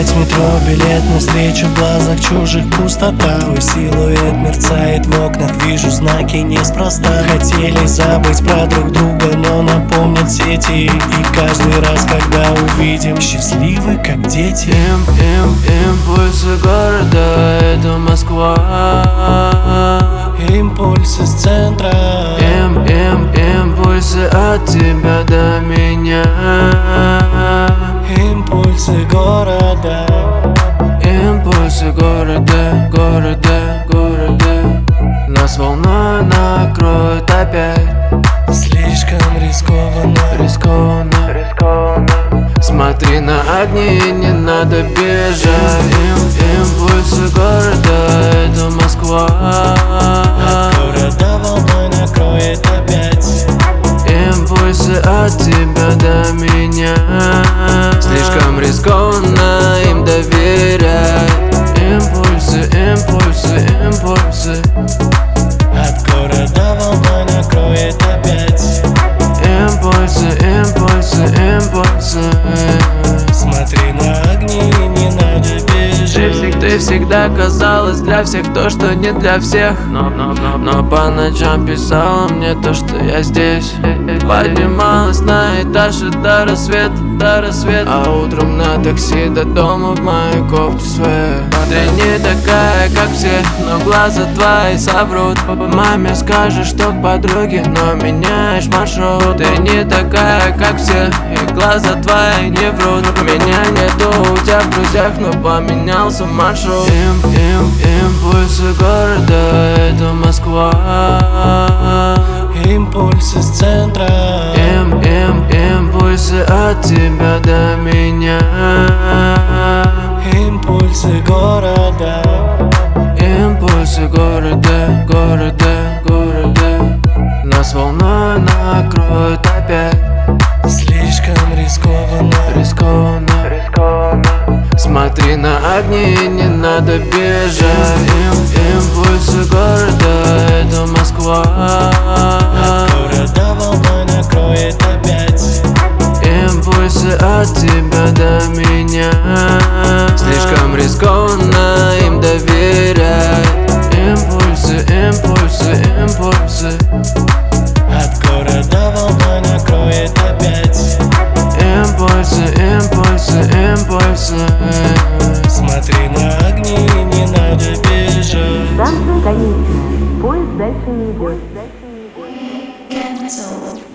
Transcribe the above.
Ждать метро, билет навстречу, в глазах чужих пустота. Твой силуэт мерцает в окнах, вижу знаки неспроста. Хотели забыть про друг друга, но напомнят сети. И каждый раз, когда увидим, счастливы как дети. Импульсы города, это Москва. Импульсы с центра. Импульсы от тебя до меня. Импульсы города. Импульсы города, города, города. Нас волной накроет опять. Слишком рискованно. Рискованно. Смотри на огни, не надо бежать. Импульсы города, это Москва. От города волной накроет опять. Импульсы от тебя до меня. Слишком рискованно им доверять. Импульсы, импульсы, импульсы. От города волной накроет опять. Импульсы, импульсы, импульсы. Смотри на огни, не надо бежать. Ты всегда казалась для всех то, что не для всех. Но по ночам писала мне то, что я здесь. Поднималась на этаж и до рассвета. А утром на такси до дома в моей кофте своей. Ты не такая, как все, но глаза твои соврут. Маме скажешь, что к подруге, но меняешь маршрут. Ты не такая, как все, и глаза твои не врут. Меня нету у тебя в друзьях, но поменялся маршрут. Импульсы города, это Москва. Импульсы с центра. Импульсы от тебя до меня. Импульсы города. Импульсы города, города, города. Нас волной накроет опять. Слишком рискованно. Смотри на огни, не надо бежать. Импульсы города, это Москва. От города волной накроет опять. Импульсы от тебя до меня. Слишком рискованно им доверять. Импульсы, импульсы, импульсы. От города волной накроет опять. Импульсы, импульсы, импульсы. Смотри на огни, не надо бежать. Станция конечная. Поезд дальше не идет. Cancel.